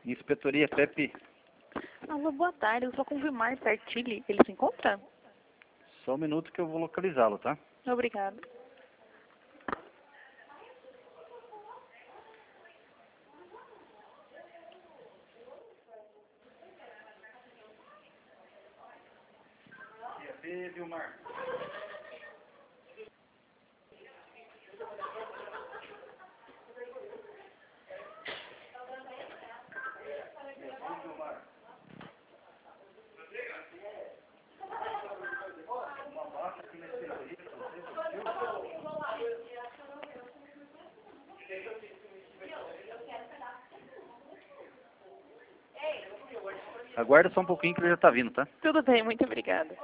Inspetoria Pepe. Alô, boa tarde. Eu só com o Vilmar Sartilli. Ele se encontra? Só um minuto que eu vou localizá-lo, tá? Obrigada. Vilmar. Aguarda só um pouquinho que ele já tá vindo, tá? Tudo bem, muito obrigada.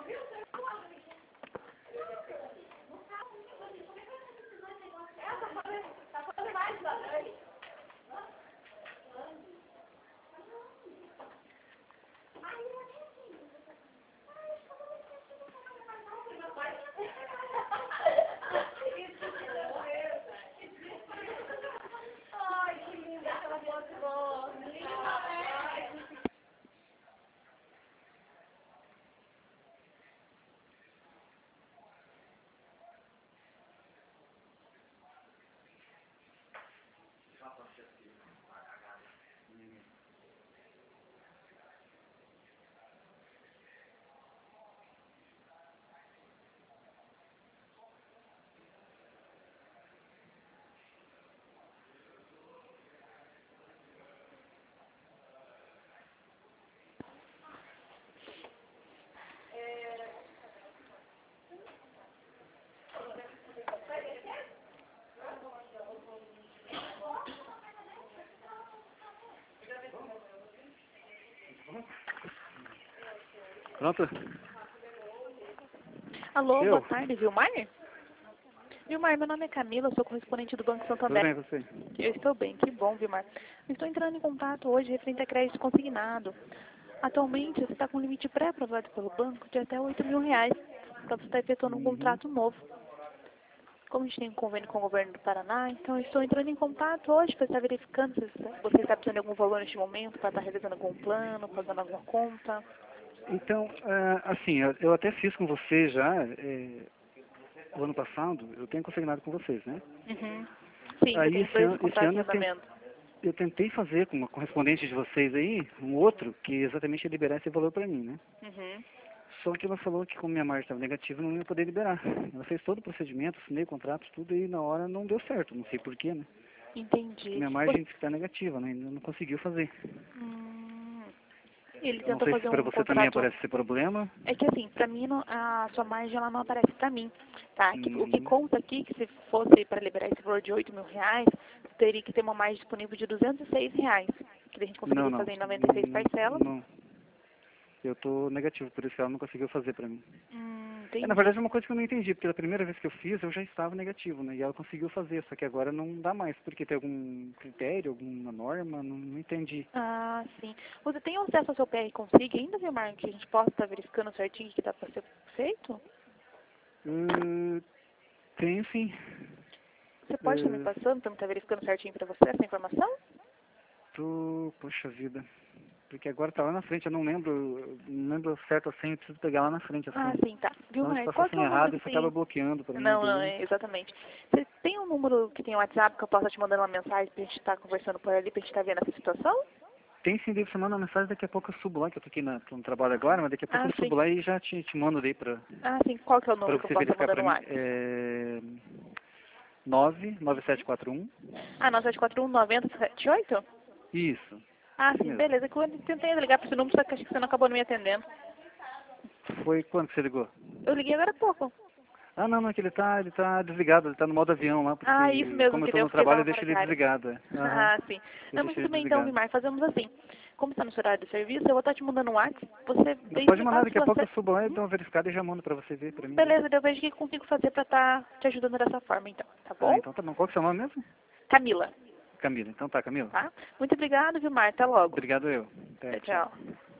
Pronto? Alô, Eu? boa tarde, Vilmar? Vilmar, meu nome é Camila, sou correspondente do Banco Tudo Santander. bem, você? Eu estou bem, que bom, Vilmar. Estou entrando em contato hoje referente a crédito consignado. Atualmente, você está com um limite pré-aprovado pelo banco de até R$ 8.000 para você estar efetuando um Uhum. contrato novo. Como a gente tem um convênio com o governo do Paraná, então eu estou entrando em contato hoje para estar verificando se você está precisando de algum valor neste momento, para estar realizando algum plano, pagando alguma conta. Então, assim, eu até fiz com você já, o ano passado, eu tenho consignado com vocês, né? Uhum. Sim, você Aí tem esse dois ano, esse contratos ano em andamento. eu tentei fazer com uma correspondente de vocês aí, um outro, que exatamente ia liberar esse valor para mim, né? Uhum. Só que ela falou que como minha margem estava negativa, não ia poder liberar. Ela fez todo o procedimento, assinei o contrato, tudo, e na hora não deu certo, não sei porquê, né? Porque Entendi. minha margem está negativa, né? Ainda não conseguiu fazer. Hum, ele Eu não tentou sei se fazer para um você também contrato. aparece esse problema. É que assim, pra mim a sua margem ela não aparece pra mim, tá? O que Uhum. conta aqui que se fosse para liberar esse valor de R$ 8.000, teria que ter uma margem disponível de R$ 206, que a gente Não, conseguiria não, fazer em 96 parcelas. não. Eu tô negativo, por isso que ela não conseguiu fazer para mim. Na Entendi. verdade, é uma coisa que eu não entendi, porque da primeira vez que eu fiz, eu já estava negativo, né? E ela conseguiu fazer, só que agora não dá mais, porque tem algum critério, alguma norma, não entendi. Ah, sim. Você tem acesso ao seu PR Consiga ainda, Vilmar, que a gente possa estar verificando certinho o que dá para ser feito? Tenho sim. Você pode estar me passando para eu estar verificando certinho para você essa informação? Poxa vida. Porque agora tá lá na frente, eu não lembro certo a senha, eu preciso pegar lá na frente a Ah, senha. sim, tá. Senão se Vilmar, passar a qual que é senha o número errada, que isso acaba tem? bloqueando para mim, Não, não, daí. exatamente. Você tem um número que tem WhatsApp que eu possa te mandar uma mensagem pra gente estar conversando por ali, pra gente estar vendo essa situação? Tem sim, devo chamar uma mensagem, daqui a pouco eu subo lá, que eu tô aqui tô no trabalho agora, mas daqui a pouco Ah, eu sim. subo lá e já te mando daí Ah, sim. Qual que é o pra número que eu você posso estar verificar mandando pra no mim. WhatsApp? 99741. Ah, 971-9078? Isso. Ah, Esse sim, mesmo. beleza. Que eu tentei ligar pra esse número, só que acho que você não acabou não me atendendo. Foi quando que você ligou? Eu liguei agora há pouco. Ah, não, é que ele tá desligado, ele tá no modo avião lá, Ah, isso porque mesmo, como eu que tô daí eu no fiquei trabalho, tava eu fora deixo de ele área. desligado. Aham. Ah, sim. Eu Não, deixei muito ele bem então, desligado. Vilmar. Fazemos assim. Como está no seu horário de serviço, eu vou estar te mandando um WhatsApp. Você Mas daí você pode me mandar, passa daqui a pouco você. eu subo lá e dou uma verificada e já mando pra você ver pra mim. Beleza, daí eu vejo o que eu consigo fazer pra estar te ajudando dessa forma, então. Tá Ah, bom? então tá bom. Qual que é o seu nome mesmo? Camila, Camila. Então tá, Camila. tá? Muito obrigada, Vilmar. Até logo. Obrigado eu. Até, Tchau, tchau. tchau.